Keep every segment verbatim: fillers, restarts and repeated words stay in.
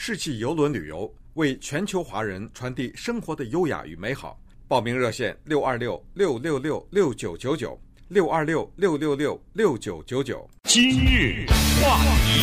世纪邮轮旅游，为全球华人传递生活的优雅与美好。报名热线六二六六六六六九九九六二六六六六六九九九。 今日话题，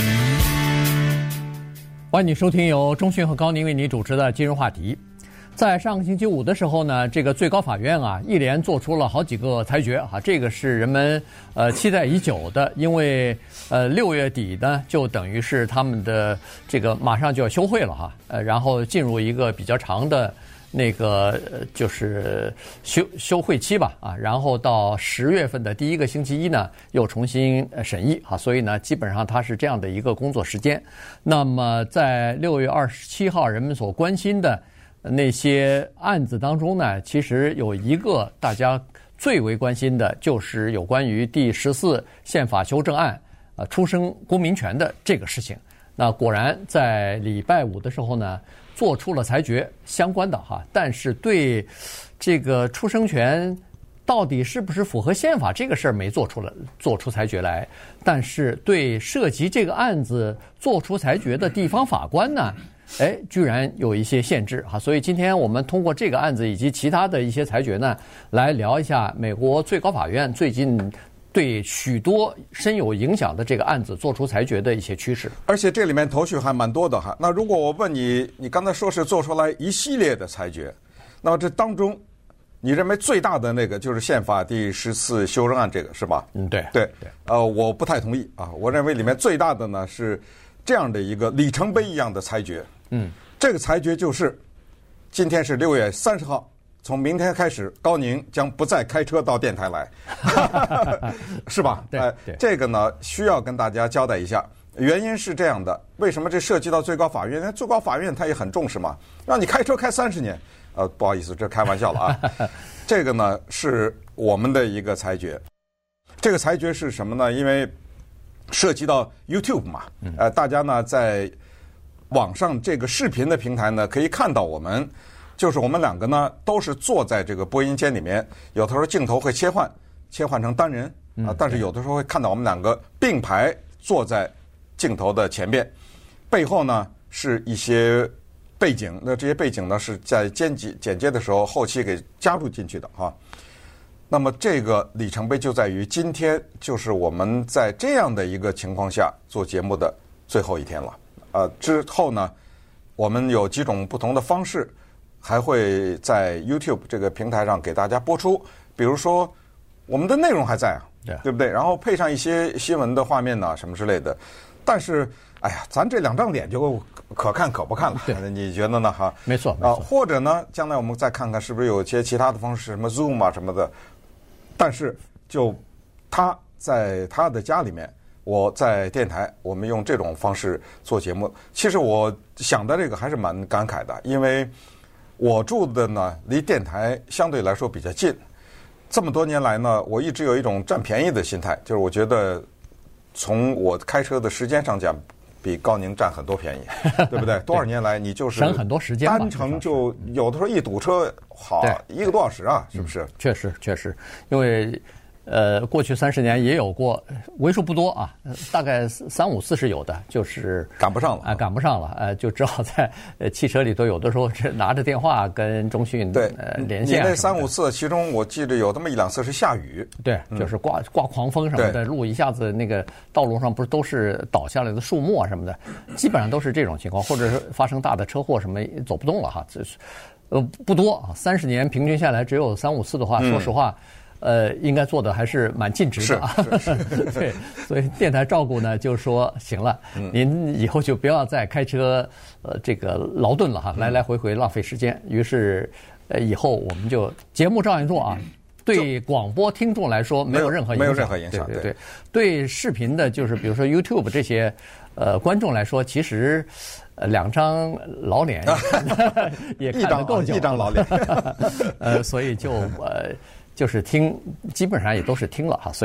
欢迎你收听由钟迅和高宁为你主持的今日话题。在上个星期五的时候呢，这个最高法院啊一连做出了好几个裁决哈，这个是人们呃期待已久的，因为呃六月底呢就等于是他们的这个马上就要休会了哈，呃然后进入一个比较长的那个就是休休会期吧啊，然后到十月份的第一个星期一呢又重新审议啊，所以呢基本上它是这样的一个工作时间。那么在六月二十七号人们所关心的那些案子当中呢，其实有一个大家最为关心的，就是有关于第十四宪法修正案，呃，出生公民权的这个事情。那果然在礼拜五的时候呢，做出了裁决相关的哈，但是对这个出生权到底是不是符合宪法这个事儿没做出了做出裁决来，但是对涉及这个案子做出裁决的地方法官呢，哎，居然有一些限制哈，所以今天我们通过这个案子以及其他的一些裁决呢，来聊一下美国最高法院最近对许多深有影响的这个案子做出裁决的一些趋势。 而且这里面头绪还蛮多的哈。那如果我问你，你刚才说是做出来一系列的裁决，那么这当中你认为最大的那个就是宪法第十四修正案这个是吧？ 嗯，对对对。呃，我不太同意啊，我认为里面最大的呢是这样的一个里程碑一样的裁决。 嗯， 这个裁决就是今天是六月三十号，从明天开始，高宁将不再开车到电台来，是吧？ 对、 呃，这个呢需要跟大家交代一下，原因是这样的，为什么这涉及到最高法院？因为最高法院他也很重视嘛，让你开车开三十年，呃，不好意思，这开玩笑了啊。这个呢是我们的一个裁决，这个裁决是什么呢？因为涉及到 YouTube 嘛，呃，大家呢在网上这个视频的平台呢，可以看到我们，就是我们两个呢都是坐在这个播音间里面，有的时候镜头会切换，切换成单人啊，但是有的时候会看到我们两个并排坐在镜头的前边，背后呢是一些背景，那这些背景呢是在剪辑剪接的时候后期给加入进去的哈。那么这个里程碑就在于今天就是我们在这样的一个情况下做节目的最后一天了。呃，之后呢，我们有几种不同的方式，还会在 YouTube 这个平台上给大家播出。比如说，我们的内容还在啊， yeah. 对不对？然后配上一些新闻的画面呐、啊，什么之类的。但是，哎呀，咱这两张脸就可看可不看了。 对， 你觉得呢？哈， 没错啊，或者呢，将来我们再看看是不是有一些其他的方式，什么 Zoom 啊什么的。但是，就他在他的家里面。我在电台，我们用这种方式做节目。其实我想的这个还是蛮感慨的，因为我住的呢离电台相对来说比较近。这么多年来呢，我一直有一种占便宜的心态，就是我觉得从我开车的时间上讲，比高宁占很多便宜，对不对？多少年来你就是省很多时间， 单程就有的时候一堵车，好一个多小时啊，是不是？ 嗯、确实确实，因为。呃，过去三十年也有过，为数不多啊，大概三五次是有的，就是赶不上了啊、呃，赶不上了，呃，就只好在呃汽车里头，有的时候是拿着电话跟中讯对呃连线。 你那三五次，其中我记得有那么一两次是下雨， 对，就是刮刮狂风什么的，路一下子那个道路上不是都是倒下来的树木啊什么的，基本上都是这种情况，或者是发生大的车祸什么走不动了哈，这是呃不多啊，三十年平均下来只有三五次的话， 嗯、 说实话。呃，应该做的还是蛮尽职的啊。 是是是对，所以电台照顾呢，就说行了，嗯、您以后就不要再开车，呃，这个劳顿了哈，来来回回浪费时间。于是，呃，以后我们就节目照样做啊。对广播听众来说没有任何影响， 没有任何影响。 对对对，对视频的，就是比如说 YouTube 这些呃观众来说，其实呃两张老脸也看得够久， 一张老脸， 呃，所以就呃。就是听，基本上也都是听了哈，所以呢，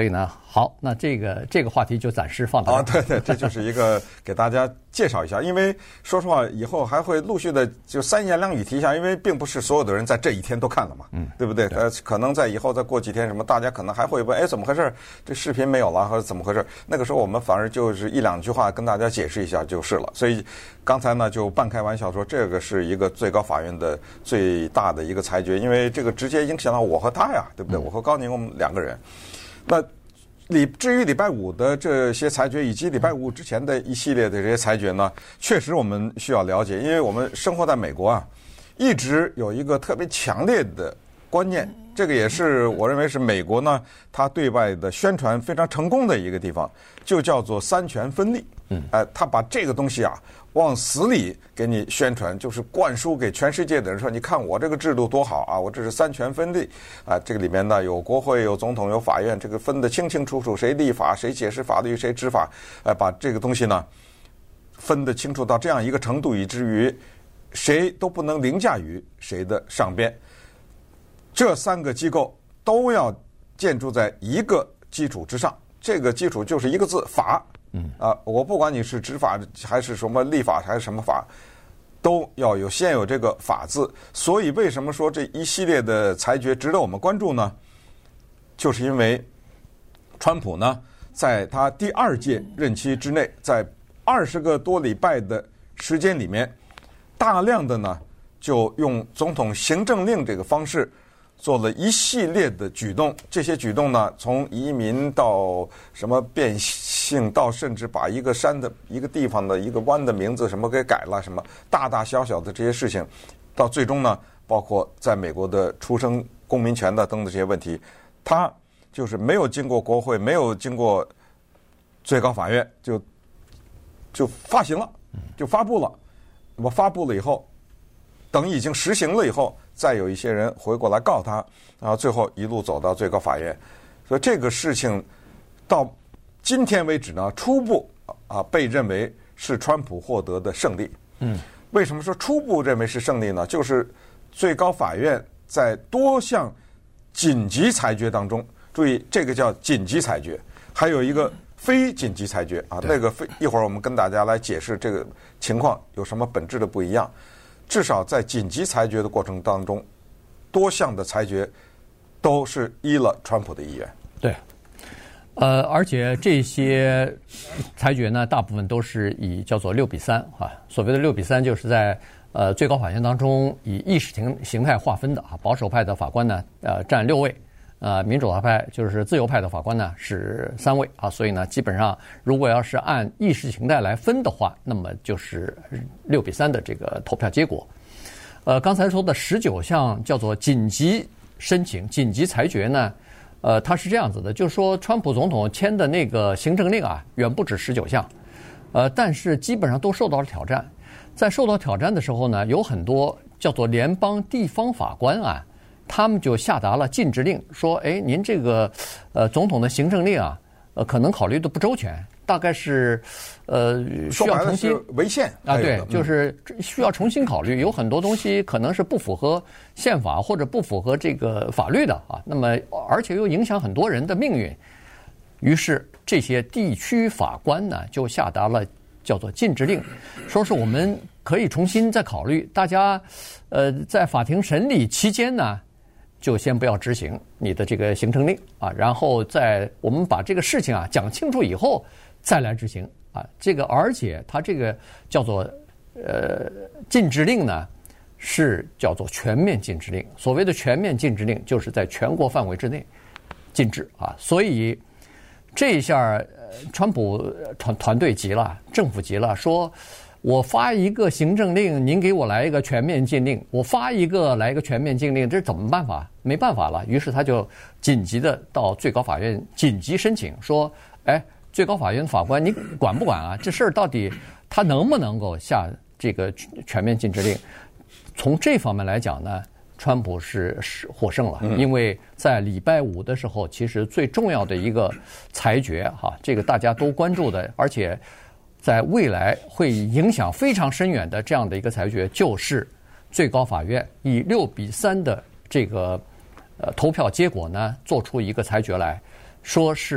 好，那这个这个话题就暂时放到啊，对对，这就是一个给大家介绍一下，因为说实话，以后还会陆续的就三言两语提一下，因为并不是所有的人在这一天都看了嘛，嗯，对不对？对呃，可能在以后再过几天什么，大家可能还会问，哎，怎么回事？这视频没有了，或者怎么回事？那个时候我们反而就是一两句话跟大家解释一下就是了。所以刚才呢就半开玩笑说，这个是一个最高法院的最大的一个裁决，因为这个直接影响到我和他呀，对不对？嗯、我和高宁我们两个人，那。礼至于礼拜五的这些裁决，以及礼拜五之前的一系列的这些裁决呢，确实我们需要了解，因为我们生活在美国啊，一直有一个特别强烈的观念，这个也是我认为是美国呢，它对外的宣传非常成功的一个地方，就叫做三权分立。嗯，哎、呃，他把这个东西啊往死里给你宣传，就是灌输给全世界的人说，你看我这个制度多好啊，我这是三权分立啊、呃，这个里面呢有国会、有总统、有法院，这个分得清清楚楚，谁立法、谁解释法律、谁执法，哎、呃，把这个东西呢分得清楚到这样一个程度，以至于谁都不能凌驾于谁的上边。这三个机构都要建筑在一个基础之上，这个基础就是一个字：法。嗯啊，我不管你是执法还是什么立法还是什么法，都要有先有这个法字。所以为什么说这一系列的裁决值得我们关注呢？就是因为川普呢，在他第二届任期之内，在二十个多礼拜的时间里面，大量的呢就用总统行政令这个方式做了一系列的举动，这些举动呢，从移民到什么变性，到甚至把一个山的一个地方的一个湾的名字什么给改了，什么大大小小的这些事情，到最终呢，包括在美国的出生公民权的等等这些问题，他就是没有经过国会，没有经过最高法院，就就发行了，就发布了。我发布了以后，等已经实行了以后，再有一些人回过来告他，然后最后一路走到最高法院。所以这个事情到今天为止呢，初步啊被认为是川普获得的胜利。嗯，为什么说初步认为是胜利呢？就是最高法院在多项紧急裁决当中，注意这个叫紧急裁决，还有一个非紧急裁决啊，那个非一会儿我们跟大家来解释这个情况有什么本质的不一样。至少在紧急裁决的过程当中，多项的裁决都是依了川普的意愿。 对，呃，而且这些裁决呢，大部分都是以叫做六比三啊。所谓的六比三，就是在呃最高法院当中以意识形形态划分的啊。保守派的法官呢，呃，占六位。呃，民主派就是自由派的法官呢是三位啊，所以呢，基本上如果要是按意识形态来分的话，那么就是六比三的这个投票结果。呃，刚才说的十九项叫做紧急申请、紧急裁决呢，呃，它是这样子的，就是说川普总统签的那个行政令啊，远不止十九项，呃，但是基本上都受到了挑战。在受到挑战的时候呢，有很多叫做联邦地方法官啊。他们就下达了禁止令，说：“哎，您这个，呃，总统的行政令啊，呃，可能考虑的不周全，大概是，呃，需要重新违宪啊，对，就是需要重新考虑，有很多东西可能是不符合宪法或者不符合这个法律的啊。那么，而且又影响很多人的命运。于是，这些地区法官呢，就下达了叫做禁止令，说是我们可以重新再考虑，大家，呃，在法庭审理期间呢。”就先不要执行你的这个行政令啊，然后在我们把这个事情啊讲清楚以后再来执行啊。这个而且它这个叫做呃禁止令呢，是叫做全面禁止令。所谓的全面禁止令，就是在全国范围之内禁止啊。所以这一下，川普团团队急了，政府急了，说。我发一个行政令，您给我来一个全面禁令；我发一个来一个全面禁令，这是怎么办法？没办法了。于是他就紧急的到最高法院紧急申请，说：“哎，最高法院法官，你管不管啊？这事儿到底他能不能够下这个全面禁止令？”从这方面来讲呢，川普是是获胜了，因为在礼拜五的时候，其实最重要的一个裁决哈，这个大家都关注的，而且。在未来会影响非常深远的这样的一个裁决，就是最高法院以六比三的这个呃投票结果呢，做出一个裁决来，说是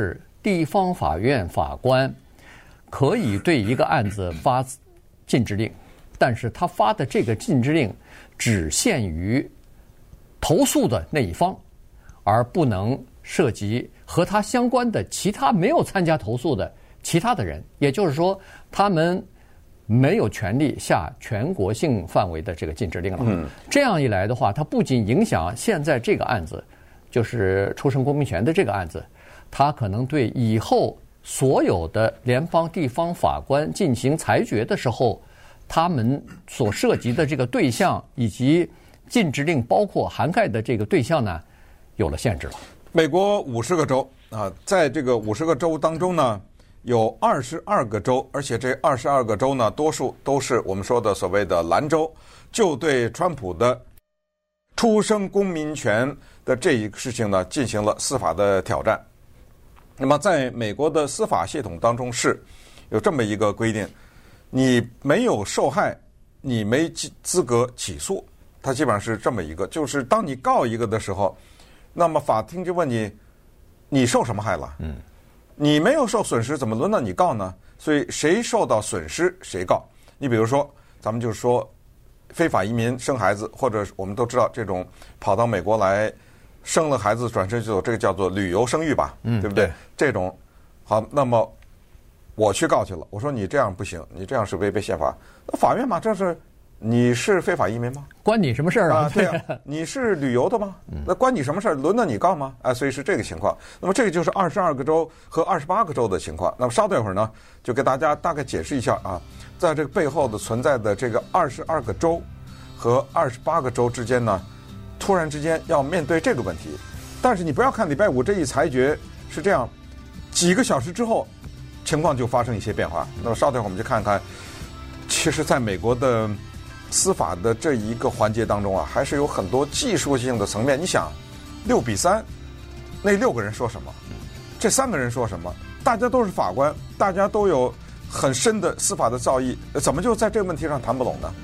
地方法院法官可以对一个案子发禁制令，但是他发的这个禁制令只限于投诉的那一方，而不能涉及和他相关的其他没有参加投诉的其他的人。也就是说，他们没有权利下全国性范围的这个禁制令了。嗯，这样一来的话，它不仅影响现在这个案子，就是出生公民权的这个案子，它可能对以后所有的联邦地方法官进行裁决的时候，他们所涉及的这个对象以及禁制令包括涵盖的这个对象呢，有了限制了。 美国五十个州啊，在这个五十个州当中呢，有二十二个州，而且这二十二个州呢，多数都是我们说的所谓的蓝州，就对川普的出生公民权的这一个事情呢，进行了司法的挑战。那么，在美国的司法系统当中是有这么一个规定：你没有受害，你没资格起诉。它基本上是这么一个，就是当你告一个的时候，那么法庭就问你，你受什么害了？嗯，你没有受损失，怎么轮到你告呢？所以谁受到损失谁告。你比如说，咱们就说非法移民生孩子，或者我们都知道这种跑到美国来生了孩子转身就走，这个叫做旅游生育吧，嗯，对不对？对，这种好，那么我去告去了，我说你这样不行，你这样是违背宪法。那法院嘛，这是你是非法移民吗？ 关你什么事儿啊？ 啊，对啊，你是旅游的吗？那关你什么事儿？轮到你告吗？啊，所以是这个情况。那么这个就是二十二个州和二十八个州的情况。那么稍等一会儿呢，就给大家大概解释一下啊，在这个背后的存在的这个二十二个州和二十八个州之间呢，突然之间要面对这个问题。但是你不要看礼拜五这一裁决是这样，几个小时之后情况就发生一些变化。那么稍等一会儿我们就看看，其实在美国的司法的这一个环节当中啊，还是有很多技术性的层面。你想，六比三，那六个人说什么？这三个人说什么？大家都是法官，大家都有很深的司法的造诣，怎么就在这个问题上谈不拢呢？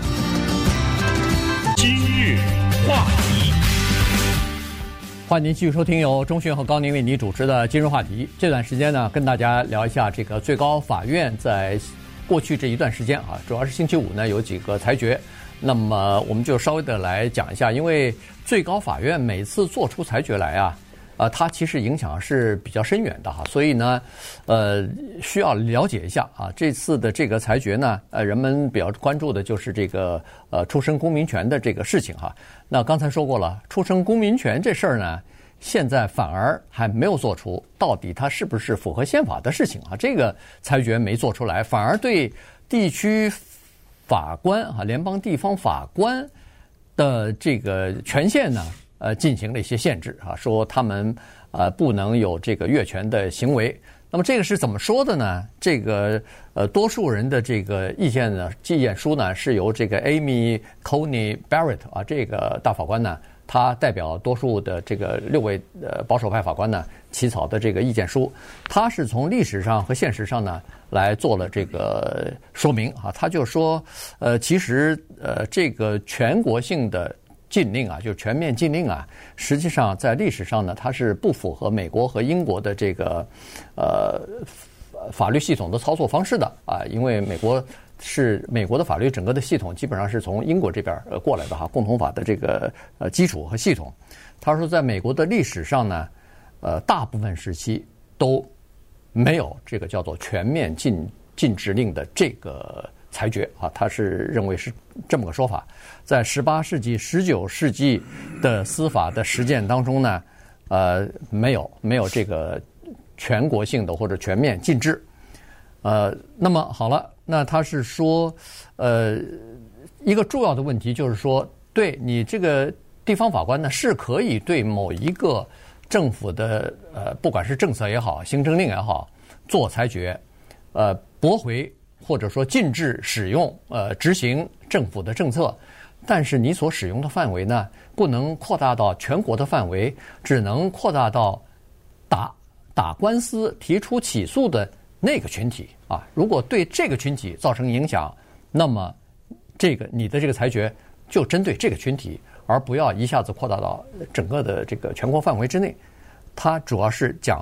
今日话题， 欢迎您继续收听由钟迅和高宁为你主持的今日话题。这段时间呢，跟大家聊一下这个最高法院在过去这一段时间啊，主要是星期五呢有几个裁决，那么我们就稍微的来讲一下，因为最高法院每次做出裁决来啊，呃，它其实影响是比较深远的哈，所以呢，呃，需要了解一下啊。这次的这个裁决呢，呃，人们比较关注的就是这个呃出生公民权的这个事情哈。那刚才说过了，出生公民权这事儿呢，现在反而还没有做出到底它是不是符合宪法的事情啊，这个裁决没做出来，反而对地区法官啊、联邦地方法官的这个权限呢，呃，进行了一些限制啊，说他们呃不能有这个越权的行为。那么这个是怎么说的呢？这个呃，多数人的这个意见呢，意见书呢是由这个 Amy Coney Barrett 啊，这个大法官呢，他代表多数的这个六位呃保守派法官呢起草的这个意见书，他是从历史上和现实上呢来做了这个说明啊。他就说，呃，其实呃这个全国性的禁令啊，就是全面禁令啊，实际上在历史上呢，它是不符合美国和英国的这个呃法律系统的操作方式的啊，因为美国是美国的法律整个的系统基本上是从英国这边呃过来的哈，共同法的这个呃基础和系统。他说，在美国的历史上呢，呃，大部分时期都没有这个叫做全面禁禁止令的这个裁决啊，他是认为是这么个说法。在十八世纪、十九世纪的司法的实践当中呢，呃，没有没有这个全国性的或者全面禁制。呃，那么好了，那他是说，呃，一个重要的问题就是说，对你这个地方法官呢，是可以对某一个政府的呃，不管是政策也好，行政令也好，做裁决，呃，驳回或者说禁止使用呃执行政府的政策，但是你所使用的范围呢，不能扩大到全国的范围，只能扩大到打打官司、提出起诉的那个群体啊。如果对这个群体造成影响，那么这个你的这个裁决就针对这个群体，而不要一下子扩大到整个的这个全国范围之内。它主要是讲的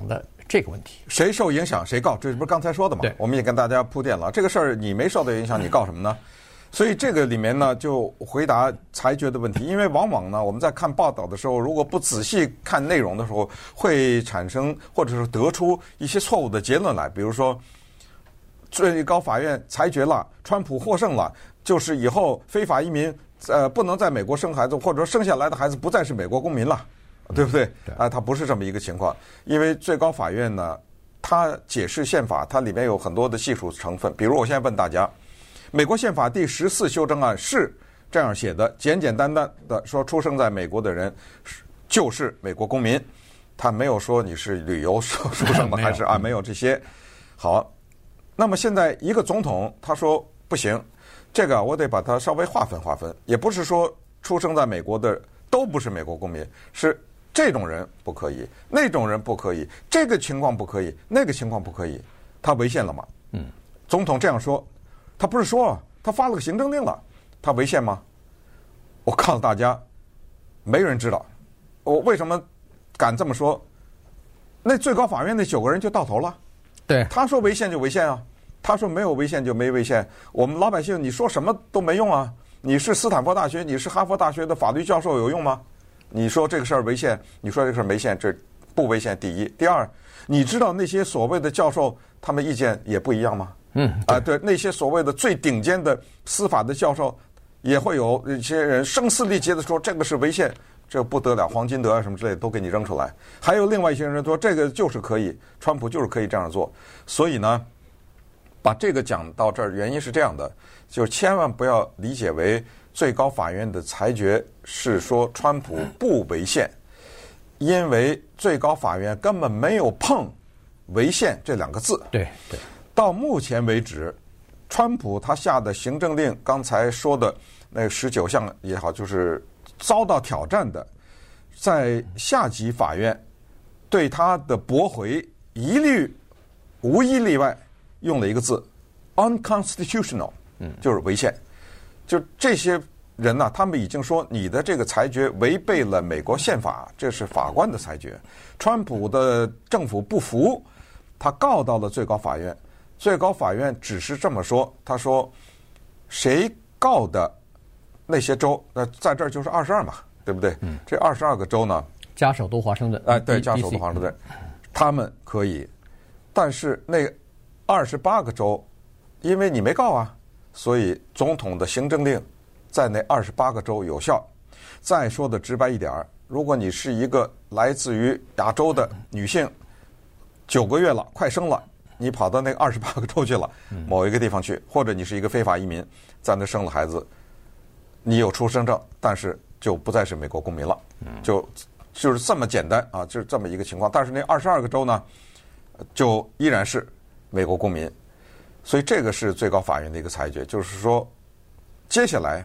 这个问题。 谁受影响谁告，这不是刚才说的吗？ 对， 我们也跟大家铺垫了，这个事儿你没受到影响，你告什么呢？所以这个里面呢，就回答裁决的问题，因为往往呢，我们在看报道的时候，如果不仔细看内容的时候，会产生或者是得出一些错误的结论来。比如说，最高法院裁决了，川普获胜了，就是以后非法移民呃不能在美国生孩子，或者说生下来的孩子不再是美国公民了，对不对？啊，它不是这么一个情况，因为最高法院呢，它解释宪法，它里面有很多的技术成分。比如我现在问大家。美国宪法第十四修正案是这样写的，简简单单的说，出生在美国的人就是美国公民，他没有说你是旅游出生的还是啊，没有这些。好，那么现在一个总统他说不行，这个我得把它稍微划分划分，也不是说出生在美国的都不是美国公民，是这种人不可以，那种人不可以，这个情况不可以，那个情况不可以，他违宪了吗？嗯，总统这样说。他不是说他发了个行政令了，他违宪吗？我告诉大家，没人知道。我为什么敢这么说？那最高法院那九个人就到头了。 对， 他说违宪就违宪啊，他说没有违宪就没违宪。我们老百姓你说什么都没用啊。你是斯坦福大学，你是哈佛大学的法律教授有用吗？你说这个事儿违宪，你说这个事儿没宪，这不违宪。第一，第二，你知道那些所谓的教授，他们意见也不一样吗？嗯啊，对，那些所谓的最顶尖的司法的教授，也会有一些人声嘶力竭的说这个是违宪，这不得了，黄金德啊什么之类的都给你扔出来。还有另外一些人说这个就是可以，川普就是可以这样做。所以呢，把这个讲到这儿，原因是这样的，就是千万不要理解为最高法院的裁决是说川普不违宪，因为最高法院根本没有碰违宪这两个字。 对对。 到目前为止，川普他下的行政令，刚才说的那十九项也好，就是遭到挑战的，在下级法院对他的驳回一律无一例外用了一个字 unconstitutional， 嗯，就是违宪。就这些人呢、啊，他们已经说你的这个裁决违背了美国宪法，这是法官的裁决。川普的政府不服，他告到了最高法院。最高法院只是这么说，他说，谁告的那些州，那在这儿就是二十二嘛，对不对？嗯、这二十二个州呢， 加首都华盛顿， 哎、呃，对，加首都华盛顿，他们可以，但是那二十八个州，因为你没告啊，所以总统的行政令在那二十八个州有效。再说的直白一点，如果你是一个来自于亚洲的女性，九个月了，快生了。你跑到那二十八个州去了，某一个地方去，或者你是一个非法移民，在那生了孩子，你有出生证，但是就不再是美国公民了，就就是这么简单啊，就是这么一个情况。但是那二十二个州呢，就依然是美国公民，所以这个是最高法院的一个裁决，就是说，接下来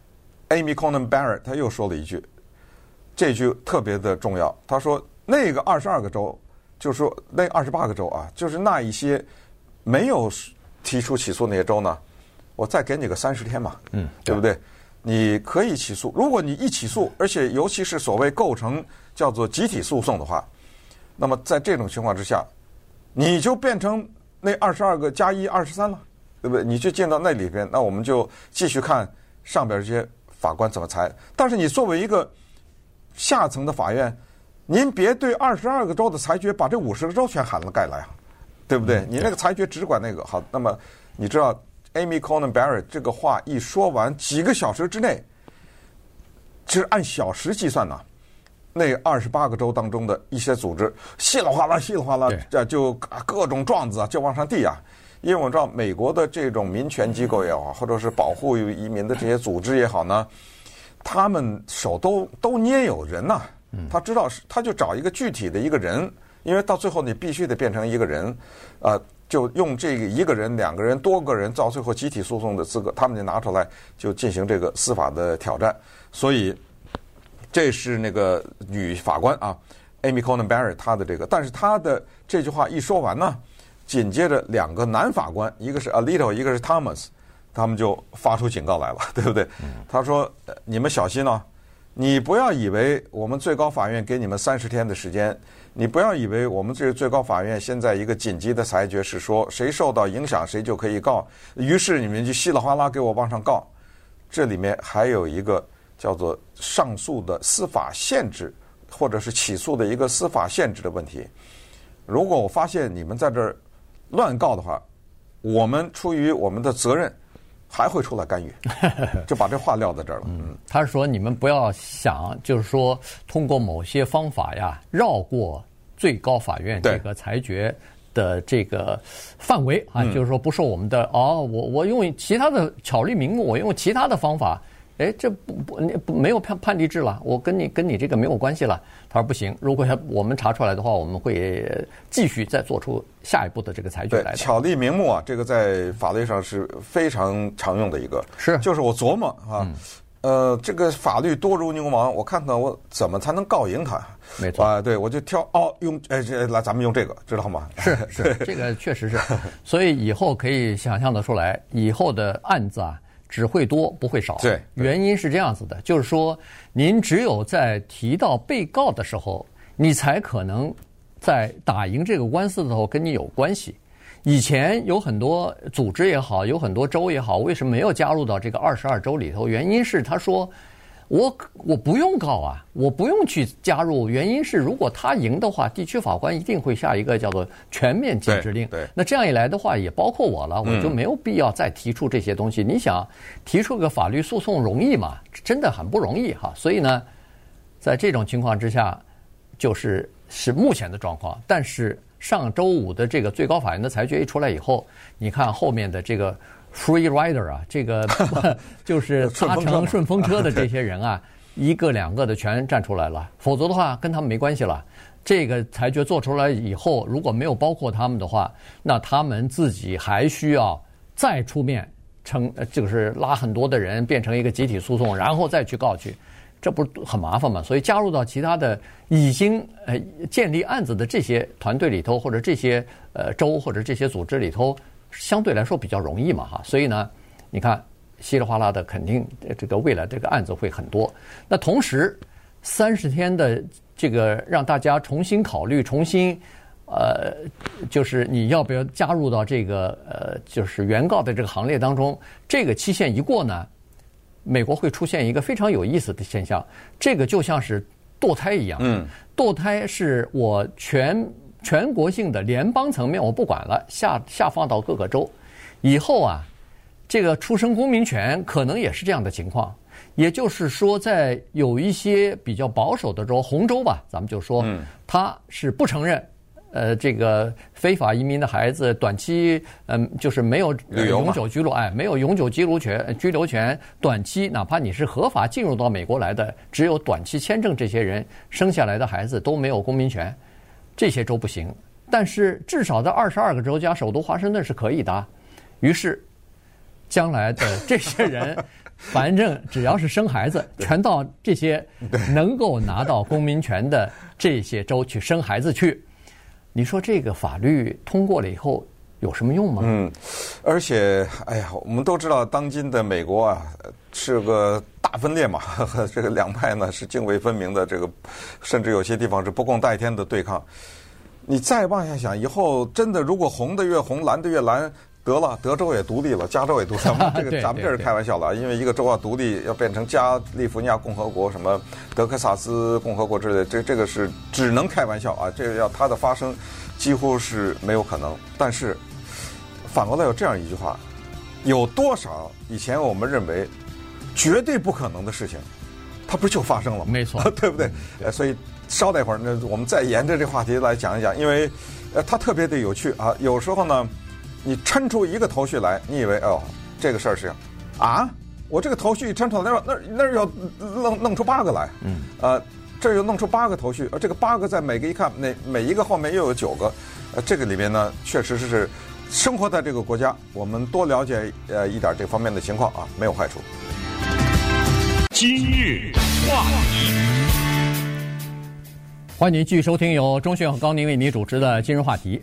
Amy Coney Barrett 他又说了一句，这句特别的重要，他说那个二十二个州。就是说，那二十八个州啊，就是那一些没有提出起诉那些州呢，我再给你个三十天嘛，嗯，对不对？你可以起诉，如果你一起诉，而且尤其是所谓构成叫做集体诉讼的话，那么在这种情况之下，你就变成那二十二个加一二十三了，对不对？你就进到那里边，那我们就继续看上边这些法官怎么裁。但是你作为一个下层的法院。您别对二十二个州的裁决把这五十个州全喊了盖来啊，对不对？你那个裁决只管那个好。那么你知道 Amy Coney Barrett 这个话一说完，几个小时之内，就是按小时计算呢、啊，那二十八个州当中的一些组织稀里哗啦、稀里哗啦，这就各种状子啊就往上递啊。因为我知道美国的这种民权机构也好，或者是保护移民的这些组织也好呢，他们手都都捏有人呐、啊。他知道是，他就找一个具体的一个人，因为到最后你必须得变成一个人，呃，就用这个一个人、两个人、多个人，到最后集体诉讼的资格，他们就拿出来就进行这个司法的挑战。所以这是那个女法官啊 ，Amy Coney Barrett 她的这个，但是她的这句话一说完呢，紧接着两个男法官，一个是 Alito， 一个是 Thomas， 他们就发出警告来了，对不对？他说：“你们小心哦。” 你不要以为我们最高法院给你们三十天的时间，你不要以为我们这个最高法院现在一个紧急的裁决是说谁受到影响谁就可以告，于是你们就稀里哗啦给我往上告。这里面还有一个叫做上诉的司法限制，或者是起诉的一个司法限制的问题。如果我发现你们在这儿乱告的话，我们出于我们的责任还会出来干预，就把这话撂在这儿了。 嗯，他说你们不要想，就是说通过某些方法呀，绕过最高法院这个裁决的这个范围啊，就是说不受我们的哦，我我用其他的巧立名目，我用其他的方法，哎，这不不不没有判判例制了，我跟你跟你这个没有关系了。他说不行，如果要我们查出来的话，我们会继续再做出下一步的这个裁决来的。 巧立名目啊，这个在法律上是非常常用的一个， 是就是我琢磨啊。嗯呃，这个法律多如牛毛，我看看我怎么才能告赢他？ 没错啊，对，我就挑哦，用哎这来咱们用这个，知道吗？ 是是，这个确实是，所以以后可以想象得出来，以后的案子啊只会多不会少。 对， 原因是这样子的，就是说您只有在提到被告的时候，你才可能在打赢这个官司的时候跟你有关系。以前有很多组织也好，有很多州也好，为什么没有加入到这个二十二州里头？原因是他说，我我不用告啊，我不用去加入。原因是如果他赢的话，地区法官一定会下一个叫做全面禁止令。 对，对那这样一来的话，也包括我了，我就没有必要再提出这些东西。嗯、你想提出个法律诉讼容易吗？真的很不容易哈。所以呢，在这种情况之下，就是是目前的状况，但是。上周五的这个最高法院的裁决一出来以后，你看后面的这个 free rider 啊，这个就是搭乘顺风车的这些人啊，一个两个的全站出来了，否则的话跟他们没关系了。这个裁决做出来以后，如果没有包括他们的话，那他们自己还需要再出面成，就是拉很多的人变成一个集体诉讼，然后再去告去。这不是很麻烦吗？所以加入到其他的已经呃建立案子的这些团队里头，或者这些呃州或者这些组织里头，相对来说比较容易嘛哈。所以呢，你看稀里哗啦的，肯定这个未来这个案子会很多。那同时，三十天的这个让大家重新考虑，重新呃，就是你要不要加入到这个呃就是原告的这个行列当中？这个期限一过呢？美国会出现一个非常有意思的现象，这个就像是堕胎一样。嗯，堕胎是我全全国性的联邦层面我不管了，下下放到各个州。以后啊，这个出生公民权可能也是这样的情况。也就是说，在有一些比较保守的州，红州吧，咱们就说，它是不承认。呃，这个非法移民的孩子短期，嗯、呃，就是没有永久居留，哎，没有永久居留权，居留权，短期哪怕你是合法进入到美国来的，只有短期签证，这些人生下来的孩子都没有公民权，这些州不行。但是至少在二十二个州加首都华盛顿是可以的。于是，将来的这些人，反正只要是生孩子，全到这些能够拿到公民权的这些州去生孩子去。你说这个法律通过了以后有什么用吗？ 嗯，而且，哎呀，我们都知道，当今的美国啊是个大分裂嘛，这个两派呢是泾渭分明的，这个甚至有些地方是不共戴天的对抗。你再往下想，以后真的如果红的越红，蓝的越蓝，得了，德州也独立了，加州也独立了，这个咱们这是开玩笑了，因为一个州要独立，要变成加利福尼亚共和国、什么德克萨斯共和国之类的，这这个是只能开玩笑啊，这个要它的发生几乎是没有可能。但是反过来有这样一句话，有多少以前我们认为绝对不可能的事情，它不就发生了吗？ 没错， 对不对？呃，所以稍待会儿呢，我们再沿着这话题来讲一讲，因为呃它特别的有趣啊，有时候呢。你抻出一个头绪来，你以为哦，这个事儿是啊，我这个头绪一抻出来，那那那要弄弄出八个来，嗯，呃，这又弄出八个头绪，呃，这个八个在每个一看，那每一个后面又有九个，呃，这个里面呢，确实是生活在这个国家，我们多了解呃一点这方面的情况啊，没有坏处。 今日话题， 欢迎您继续收听由钟迅和高宁为您主持的今日话题。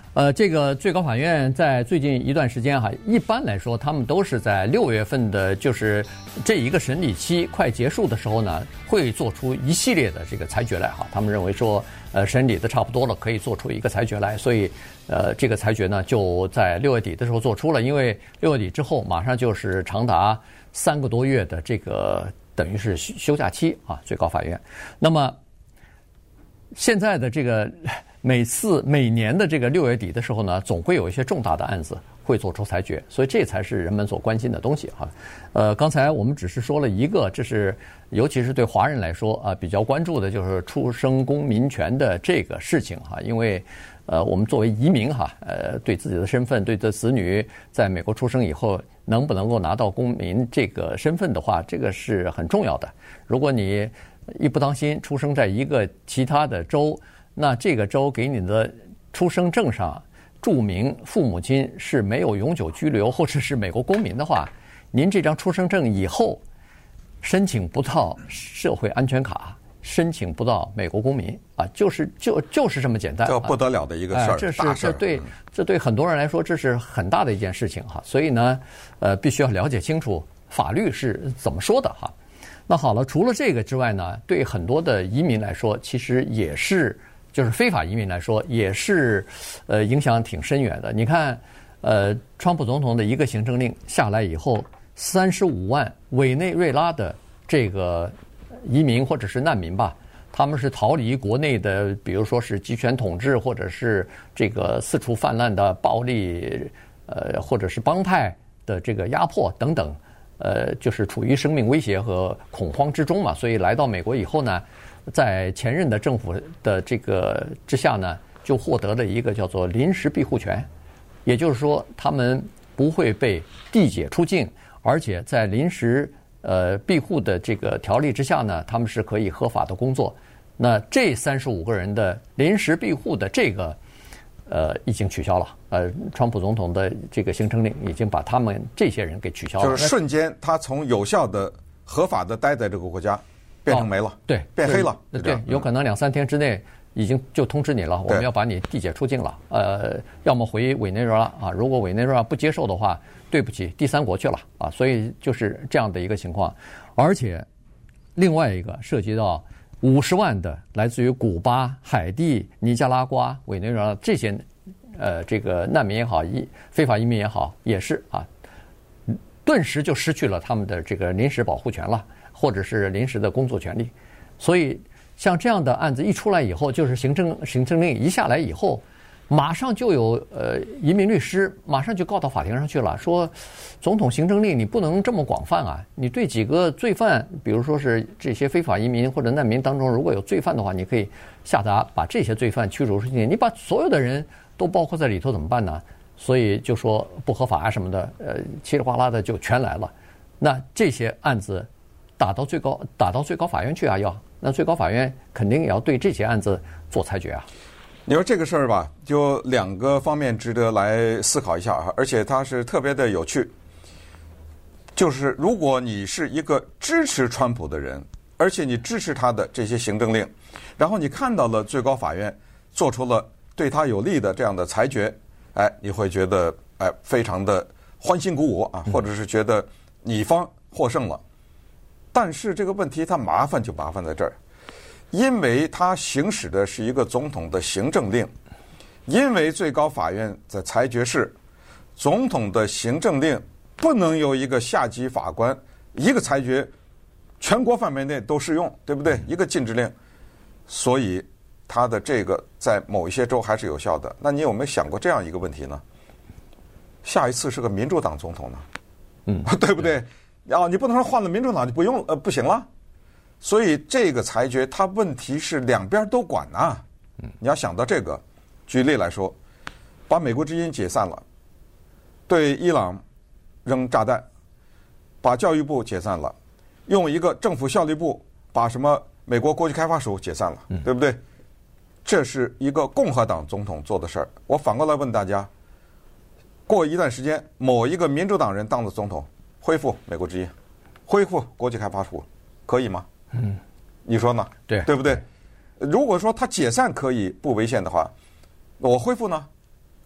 呃，这个最高法院在最近一段时间哈，一般来说，他们都是在六月份的，就是这一个审理期快结束的时候呢，会做出一系列的这个裁决来哈。他们认为说，呃，审理的差不多了，可以做出一个裁决来，所以，呃，这个裁决呢就在六月底的时候做出了，因为六月底之后马上就是长达三个多月的这个等于是休假期啊，最高法院。那么现在的这个。每次每年的这个六月底的时候呢，总会有一些重大的案子会做出裁决，所以这才是人们所关心的东西哈。呃，刚才我们只是说了一个，这是尤其是对华人来说啊，比较关注的就是出生公民权的这个事情哈，因为呃，我们作为移民哈，呃，对自己的身份，对的子女在美国出生以后能不能够拿到公民这个身份的话，这个是很重要的。如果你一不当心出生在一个其他的州，那这个州给你的出生证上注明父母亲是没有永久居留或者是美国公民的话，您这张出生证以后申请不到社会安全卡，申请不到美国公民啊，就是就就是这么简单， 这不得了的一个事儿， 哎，这是这对这对很多人来说这是很大的一件事情哈，所以呢，呃，必须要了解清楚法律是怎么说的哈。那好了，除了这个之外呢，对很多的移民来说，其实也是。就是非法移民来说，也是，呃，影响挺深远的。你看，呃，川普总统的一个行政令下来以后，三十五万委内瑞拉的这个移民或者是难民吧，他们是逃离国内的，比如说是集权统治，或者是这个四处泛滥的暴力，呃，或者是帮派的这个压迫等等，呃，就是处于生命威胁和恐慌之中嘛。所以来到美国以后呢，在前任的政府的这个之下呢，就获得了一个叫做临时庇护权，也就是说，他们不会被递解出境，而且在临时呃庇护的这个条例之下呢，他们是可以合法的工作。那这三十五个人的临时庇护的这个呃已经取消了，呃，川普总统的这个行政令已经把他们这些人给取消了， 就是瞬间他从有效的、合法的待在这个国家。变成没了， 哦、对， 变黑了， 对，有可能两三天之内已经就通知你了，我们要把你递解出境了。呃，要么回委内瑞拉啊，如果委内瑞拉不接受的话，对不起，第三国去了啊。所以就是这样的一个情况。而且另外一个涉及到五十万的来自于古巴、海地、尼加拉瓜、委内瑞拉这些呃这个难民也好，移非法移民也好，也是啊，顿时就失去了他们的这个临时保护权了。或者是临时的工作权利，所以像这样的案子一出来以后，就是行政行政令一下来以后，马上就有呃移民律师马上就告到法庭上去了，说总统行政令你不能这么广泛啊，你对几个罪犯，比如说是这些非法移民或者难民当中如果有罪犯的话，你可以下达把这些罪犯驱逐出境，你把所有的人都包括在里头怎么办呢？所以就说不合法啊什么的，呃稀里哗啦的就全来了。那这些案子打到最高，打到最高法院去啊！要那最高法院肯定也要对这些案子做裁决啊。 你说这个事儿吧，就两个方面值得来思考一下啊，而且它是特别的有趣。就是如果你是一个支持川普的人，而且你支持他的这些行政令，然后你看到了最高法院做出了对他有利的这样的裁决，哎，你会觉得哎非常的欢欣鼓舞啊，或者是觉得你方获胜了。但是这个问题它麻烦就麻烦在这儿，因为它行使的是一个总统的行政令，因为最高法院的裁决是总统的行政令不能由一个下级法官一个裁决全国范围内都适用，对不对？一个禁止令，所以它的这个在某一些州还是有效的。那你有没有想过这样一个问题呢？下一次是个民主党总统呢？嗯，对不对？啊，你不能说换了民主党就不用呃不行了，所以这个裁决它问题是两边都管呐、啊。你要想到这个，举例来说，把美国之音解散了，对伊朗扔炸弹，把教育部解散了，用一个政府效率部把什么美国国际开发署解散了，对不对？这是一个共和党总统做的事儿。我反过来问大家，过一段时间，某一个民主党人当了总统，恢复美国之音，恢复国际开发署，可以吗？嗯，你说呢？ 对， 对不对？如果说他解散可以不违宪的话，我恢复呢？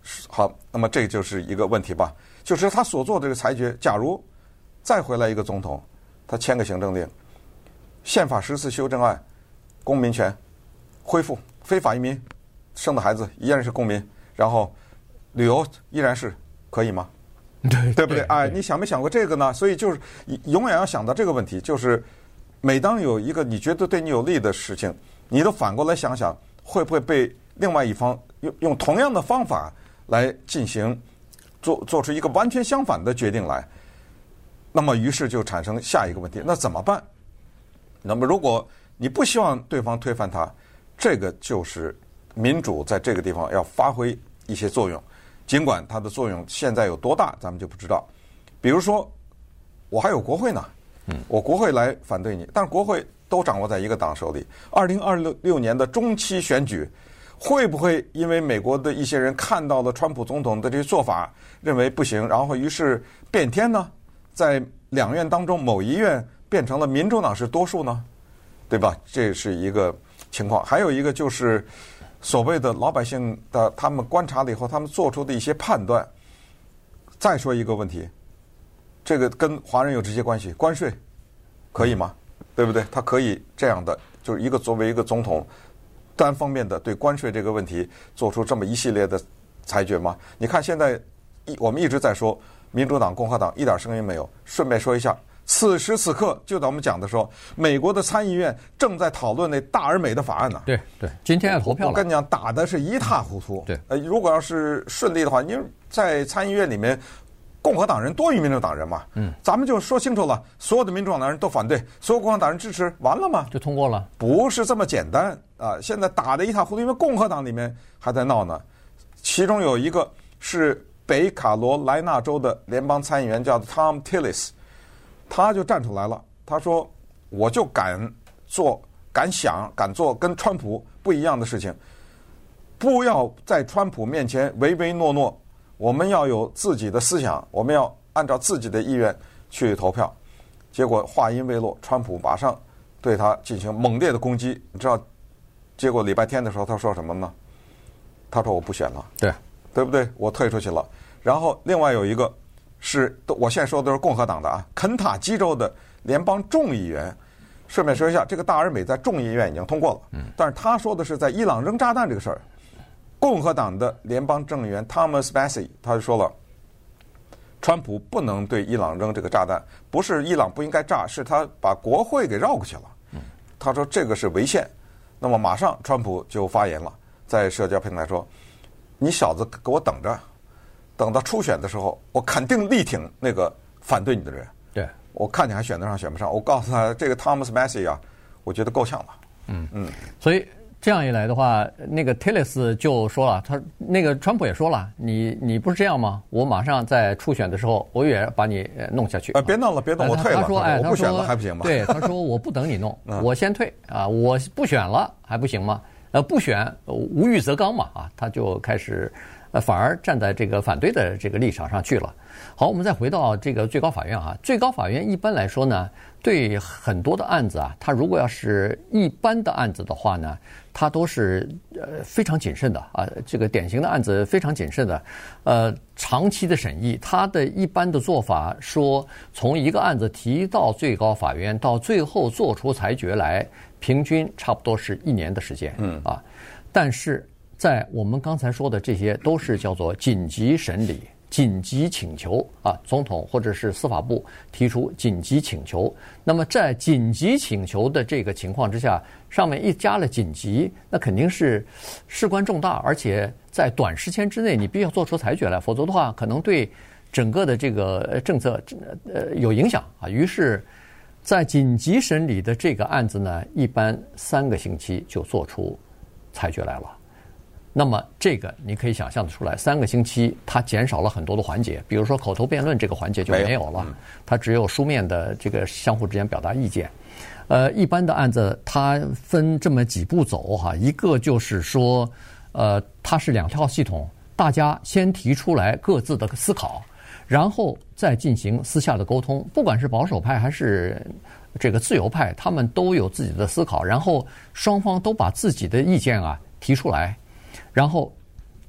好，那么这就是一个问题吧，就是他所做的这个裁决，假如再回来一个总统，他签个行政令，宪法十四修正案，公民权恢复，非法移民生的孩子依然是公民，然后旅游依然是可以吗？ 对对不对？哎，你想没想过这个呢？所以就是永远要想到这个问题，就是每当有一个你觉得对你有利的事情，你都反过来想想，会不会被另外一方用用同样的方法来进行做做出一个完全相反的决定来？那么于是就产生下一个问题，那怎么办？那么如果你不希望对方推翻它，这个就是民主在这个地方要发挥一些作用。尽管它的作用现在有多大，咱们就不知道。比如说，我还有国会呢，我国会来反对你，但是国会都掌握在一个党手里。二零二六年的中期选举，会不会因为美国的一些人看到了川普总统的这些做法，认为不行，然后于是变天呢？在两院当中，某一院变成了民主党是多数呢？对吧？这是一个情况。还有一个就是所谓的老百姓的，他们观察了以后，他们做出的一些判断。再说一个问题，这个跟华人有直接关系，关税可以吗？对不对？他可以这样的，就是一个作为一个总统，单方面的对关税这个问题做出这么一系列的裁决吗？你看现在一我们一直在说民主党、共和党一点声音没有。顺便说一下，此时此刻就在我们讲的时候，美国的参议院正在讨论那大而美的法案呢。 对对，今天要投票了。 我跟你讲，打的是一塌糊涂。 对， 呃，如果要是顺利的话，因为在参议院里面，共和党人多于民主党人嘛。嗯，咱们就说清楚了，所有的民主党人都反对，所有共和党人支持，完了吗？ 就通过了。 不是这么简单啊！现在打得一塌糊涂，因为共和党里面还在闹呢。其中有一个是北卡罗来纳州的联邦参议员，叫 Tom Tillis。他就站出来了，他说：“我就敢做、敢想、敢做跟川普不一样的事情，不要在川普面前唯唯诺诺，我们要有自己的思想，我们要按照自己的意愿去投票。”结果话音未落，川普马上对他进行猛烈的攻击。你知道，结果礼拜天的时候他说什么吗？他说：“我不选了。” 对， 对不对？我退出去了。然后另外有一个。是，我现在说的都是共和党的啊，肯塔基州的联邦众议员。顺便说一下，这个大而美在众议院已经通过了，嗯，但是他说的是在伊朗扔炸弹这个事儿。共和党的联邦众议员 Thomas Massie 他就说了，川普不能对伊朗扔这个炸弹，不是伊朗不应该炸，是他把国会给绕过去了。嗯，他说这个是违宪。那么马上川普就发言了，在社交平台说：“你小子给我等着。”等到初选的时候，我肯定力挺那个反对你的人。 对， 我看你还选得上选不上。我告诉他，这个 Thomas Massie 啊，我觉得够呛了。 嗯嗯，所以这样一来的话，那个 Tillis 就说了，他那个川普也说了，你你不是这样吗？我马上在初选的时候，我也把你弄下去。 啊，别弄了，别弄，我退了。 他说，哎， 我不选了还不行吗？ 对，他说我不等你弄，我先退啊，我不选了还不行吗？呃，不选无欲则刚嘛啊，他就开始。呃，反而站在这个反对的这个立场上去了。好，我们再回到这个最高法院啊。最高法院一般来说呢，对很多的案子啊，它如果要是一般的案子的话呢，它都是呃非常谨慎的啊。这个典型的案子非常谨慎的，呃，长期的审议。它的一般的做法说，从一个案子提到最高法院到最后做出裁决来，平均差不多是一年的时间。嗯啊，但是。在我们刚才说的这些都是叫做紧急审理、紧急请求啊，总统或者是司法部提出紧急请求。那么在紧急请求的这个情况之下，上面一加了紧急，那肯定是事关重大，而且在短时间之内你必须要做出裁决来，否则的话可能对整个的这个政策呃有影响啊。于是，在紧急审理的这个案子呢，一般三个星期就做出裁决来了。那么这个你可以想象得出来，三个星期它减少了很多的环节，比如说口头辩论这个环节就没有了，它只有书面的这个相互之间表达意见。呃，一般的案子它分这么几步走哈，一个就是说，呃，它是两套系统，大家先提出来各自的思考，然后再进行私下的沟通，不管是保守派还是这个自由派，他们都有自己的思考，然后双方都把自己的意见啊提出来。然后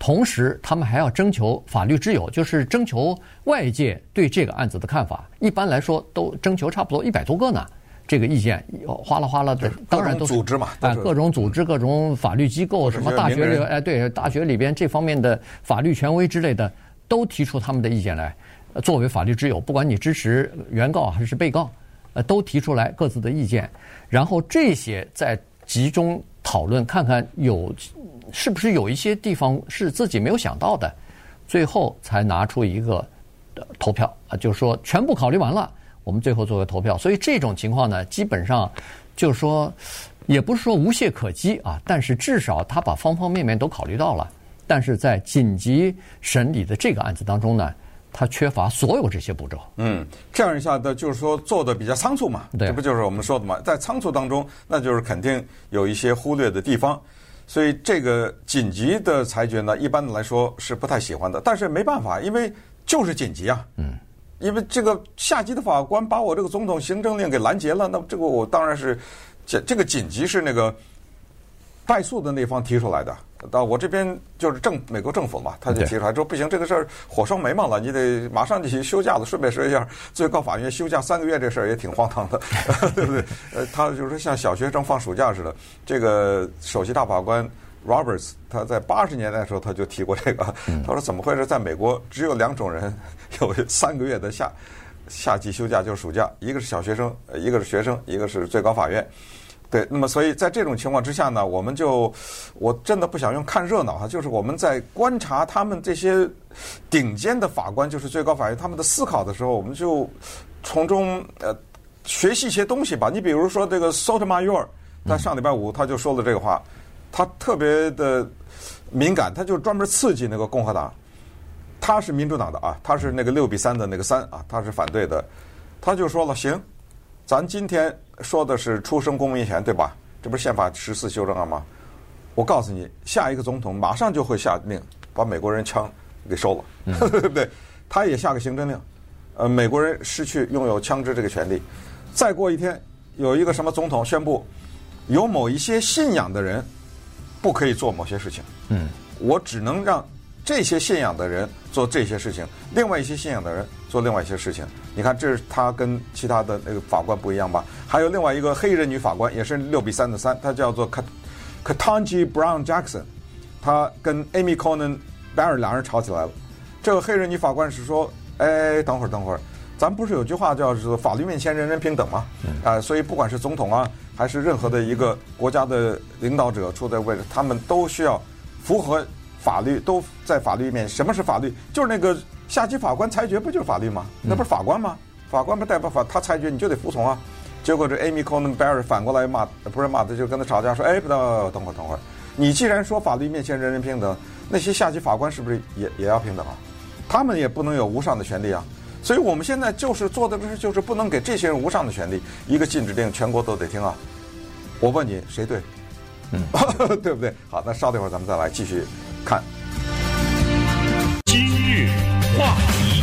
同时他们还要征求法律之友，就是征求外界对这个案子的看法。一般来说都征求差不多一百多个呢。这个意见哗啦哗啦的，当然都是组织嘛， 啊，各种组织、各种法律机构，什么大学里，哎，对，大学里边这方面的法律权威之类的，都提出他们的意见来，作为法律之友，不管你支持原告还是被告，呃，都提出来各自的意见，然后这些再集中讨论，看看有是不是有一些地方是自己没有想到的，最后才拿出一个投票啊，就是说全部考虑完了。我们最后做个投票，所以这种情况呢，基本上就是说，也不是说无懈可击啊，但是至少他把方方面面都考虑到了。但是在紧急审理的这个案子当中呢，他缺乏所有这些步骤。 嗯，这样一下的，就是说做的比较仓促嘛， 对， 这不就是我们说的嘛？在仓促当中，那就是肯定有一些忽略的地方，所以这个紧急的裁决呢，一般的来说是不太喜欢的。但是没办法，因为就是紧急啊。嗯。因为这个下级的法官把我这个总统行政令给拦截了，那这个我当然是，这这个紧急是那个败诉的那方提出来的。到我这边就是政美国政府嘛，他就提出来说不行，这个事儿火烧眉毛了，你得马上就去休假了。顺便说一下，最高法院休假三个月这事儿也挺荒唐的，对不对？呃，他就是像小学生放暑假似的。这个首席大法官 Roberts 他在八十年代的时候他就提过这个，他说怎么会是在美国只有两种人有三个月的夏夏季休假，就是暑假，一个是小学生，一个是学生，一个是最高法院。对，那么所以在这种情况之下呢，我们就我真的不想用看热闹哈，就是我们在观察他们这些顶尖的法官，就是最高法院他们的思考的时候，我们就从中呃学习一些东西吧。你比如说这个 Sotomayor， 他上礼拜五他就说了这个话，他特别的敏感，他就专门刺激那个共和党。他是民主党的啊，他是那个六比三的那个三啊，他是反对的，他就说了行。咱今天说的是出生公民权，对吧？这不是宪法十四修正案吗？我告诉你，下一个总统马上就会下令把美国人枪给收了，对不对？他也下个行政令，呃，美国人失去拥有枪支这个权利。再过一天，有一个什么总统宣布，有某一些信仰的人不可以做某些事情。嗯，我只能让这些信仰的人做这些事情，另外一些信仰的人做另外一些事情。你看，这是他跟其他的那个法官不一样吧？还有另外一个黑人女法官，也是六比三的三，她叫做 Ketanji Brown Jackson， 她跟 Amy Coney Barrett 两人吵起来了。这个黑人女法官是说：“哎，等会儿，等会儿，咱不是有句话叫做‘法律面前人人平等’吗？啊、呃，所以不管是总统啊，还是任何的一个国家的领导者处在位置，他们都需要符合法律，都在法律面。什么是法律？就是那个。”下级法官裁决不就是法律吗？那不是法官吗？法官不代表法，他裁决你就得服从啊。结果这 Amy Coney Barrett 反过来骂，不是骂他，就跟他吵架说：“哎，不等，等会儿，等会儿，你既然说法律面前人人平等，那些下级法官是不是也也要平等啊？他们也不能有无上的权利啊。所以我们现在就是做的是，就是不能给这些人无上的权利，一个禁止令全国都得听啊。我问你，谁对？嗯，对不对？好，那稍等一会儿咱们再来继续看。 今日话题，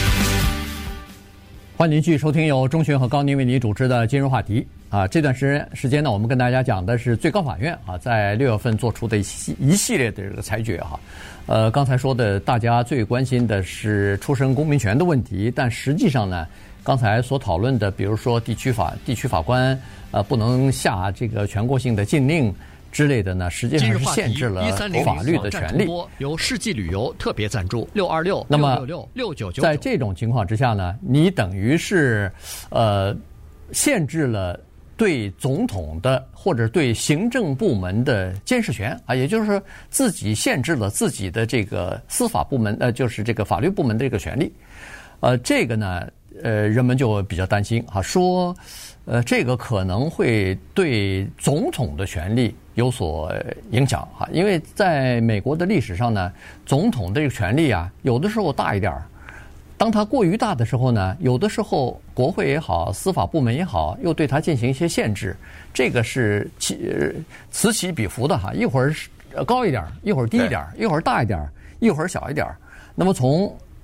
欢迎您继续收听由钟迅和高宁为您主持的今日话题啊。这段时间时间呢，我们跟大家讲的是最高法院啊，在六月份做出的一系一系列的这个裁决哈。呃，刚才说的大家最关心的是出生公民权的问题，但实际上呢，刚才所讨论的，比如说地区法地区法官呃不能下这个全国性的禁令。之类的呢，实际上是限制了法律的权利。 由世纪旅游特别赞助六二六那么六六六九九。 在这种情况之下呢，你等于是呃限制了对总统的或者对行政部门的监视权啊，也就是说自己限制了自己的这个司法部门呃，就是这个法律部门的这个权利。呃，这个呢，呃，人们就比较担心啊，说呃这个可能会对总统的权利有所影响哈，因为在美国的历史上呢，总统的这个权力啊，有的时候大一点儿，当他过于大的时候呢，有的时候国会也好，司法部门也好，又对他进行一些限制，这个是起此起彼伏的哈，一会儿高一点，一会儿低一点，一会儿大一点，一会儿小一点。那么从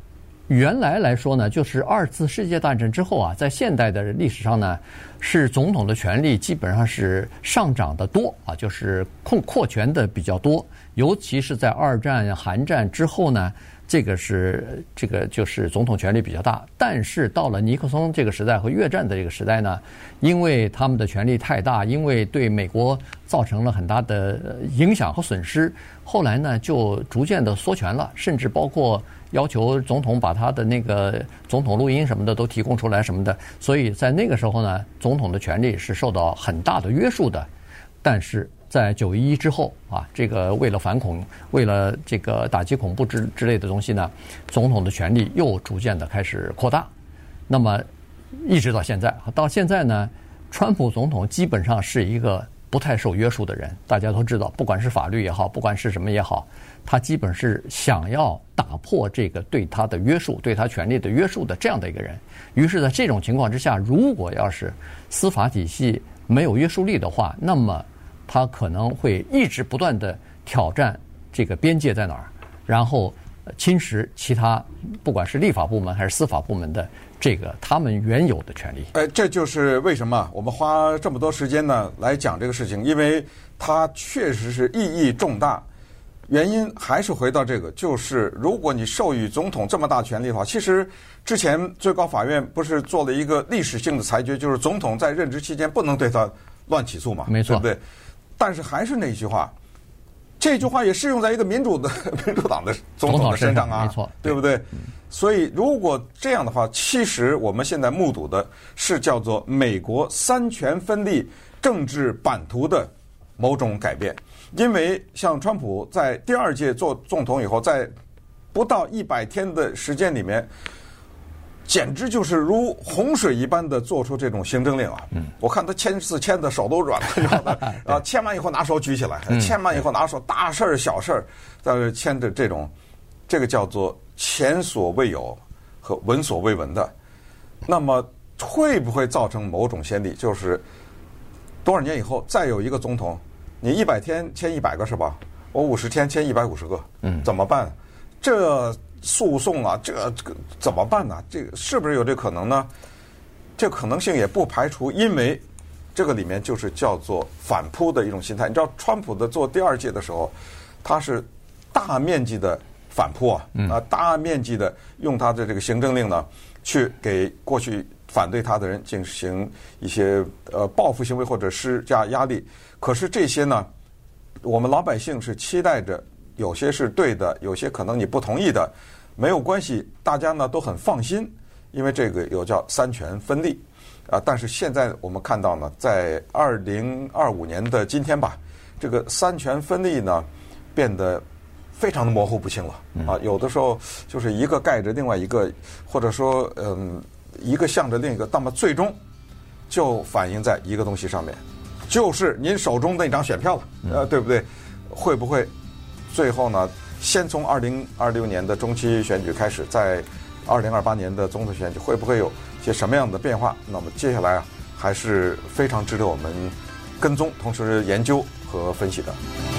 原来来说呢，就是二次世界大战之后啊，在现代的历史上呢，是总统的权力基本上是上涨的多啊，就是控扩权的比较多，尤其是在二战、韩战之后呢，这个是这个就是总统权力比较大。但是到了尼克松这个时代和越战的这个时代呢，因为他们的权力太大，因为对美国造成了很大的影响和损失，后来呢就逐渐的缩权了，甚至包括要求总统把他的那个总统录音什么的都提供出来什么的，所以在那个时候呢，总统的权力是受到很大的约束的。但是在九一一之后啊，这个为了反恐，为了这个打击恐怖之之类的东西呢，总统的权力又逐渐的开始扩大。那么一直到现在，到现在呢，川普总统基本上是一个不太受约束的人。大家都知道，不管是法律也好，不管是什么也好，他基本是想要打破这个对他的约束，对他权力的约束的这样的一个人。于是在这种情况之下，如果要是司法体系没有约束力的话，那么他可能会一直不断的挑战这个边界在哪儿，然后侵蚀其他不管是立法部门还是司法部门的这个他们原有的权利。 哎，这就是为什么我们花这么多时间呢来讲这个事情，因为它确实是意义重大。原因还是回到这个，就是如果你授予总统这么大权力的话，其实之前最高法院不是做了一个历史性的裁决，就是总统在任职期间不能对他乱起诉嘛， 没错， 对不对？但是还是那句话，这句话也适用在一个民主的民主党的总统的身上啊， 没错， 对不对？所以如果这样的话，其实我们现在目睹的是叫做美国三权分立政治版图的某种改变。因为像川普在第二届做总统以后，在不到一百天的时间里面，简直就是如洪水一般的做出这种行政令啊！嗯，我看他签字签的手都软了，你知道吗？啊，签完以后拿手举起来，签完以后拿手，大事儿小事儿在这签的这种，这个叫做前所未有和闻所未闻的。那么会不会造成某种先例？就是多少年以后再有一个总统？你一百天签一百个是吧？我五十天签一百五十个，嗯，怎么办？这诉讼啊，这这个怎么办呢？这个是不是有这可能呢？这可能性也不排除，因为这个里面就是叫做反扑的一种心态。你知道，川普的做第二届的时候，他是大面积的反扑啊，啊，大面积的用他的这个行政令呢，去给过去反对他的人进行一些呃报复行为或者施加压力。可是这些呢，我们老百姓是期待着，有些是对的，有些可能你不同意的，没有关系，大家呢都很放心，因为这个有叫三权分立啊。但是现在我们看到呢，在二零二五年的今天吧，这个三权分立呢变得非常的模糊不清了啊。有的时候就是一个盖着另外一个，或者说嗯一个向着另一个，那么最终就反映在一个东西上面。就是您手中的那张选票了，呃，对不对？会不会最后呢？先从二零二六年的中期选举开始，在二零二八年的总统选举，会不会有些什么样的变化？那么接下来啊，还是非常值得我们跟踪，同时研究和分析的。